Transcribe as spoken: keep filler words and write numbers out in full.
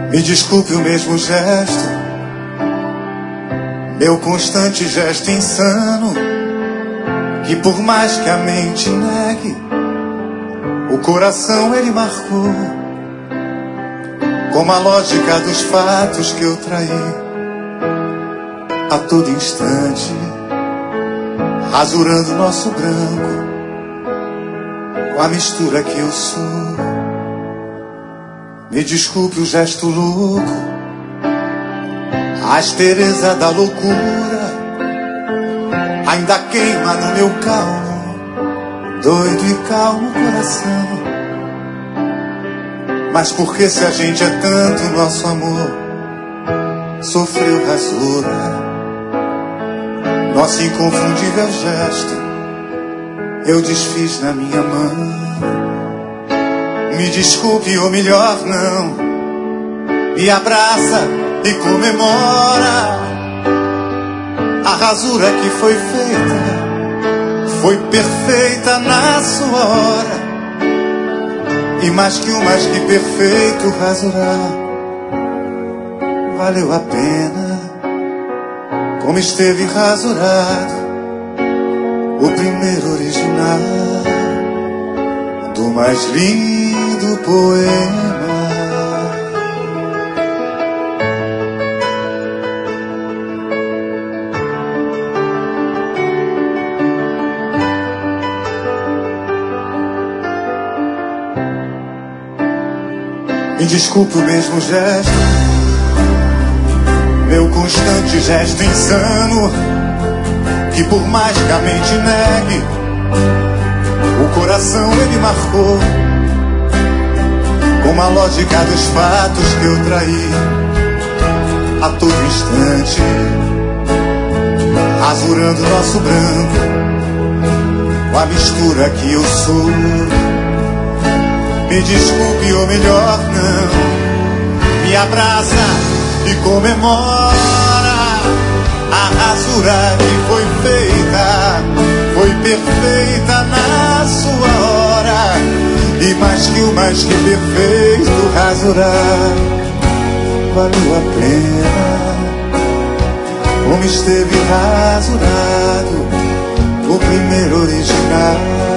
Me desculpe o mesmo gesto, meu constante gesto insano, que por mais que a mente negue, o coração ele marcou, como a lógica dos fatos que eu traí a todo instante, rasurando nosso branco com a mistura que eu sou. Me desculpe o gesto louco, a aspereza da loucura ainda queima no meu calmo, doido e calmo coração. Mas por que se a gente é tanto, nosso amor sofreu rasura? Nosso inconfundível gesto eu desfiz na minha mão. Me desculpe, ou melhor não, me abraça e comemora a rasura que foi feita, foi perfeita na sua hora. E mais que o mais que perfeito rasurar valeu a pena, como esteve rasurado o primeiro original do mais lindo poema. Me desculpe o mesmo gesto, meu constante gesto insano, que por mais que a mente negue, o coração ele marcou, como a lógica dos fatos que eu traí a todo instante, rasurando nosso branco com a mistura que eu sou. Me desculpe, ou melhor não, me abraça e comemora a rasura que foi feita, foi perfeita na sua hora. E mais que o mais que perfeito rasurar valeu a pena, como esteve rasurado o primeiro original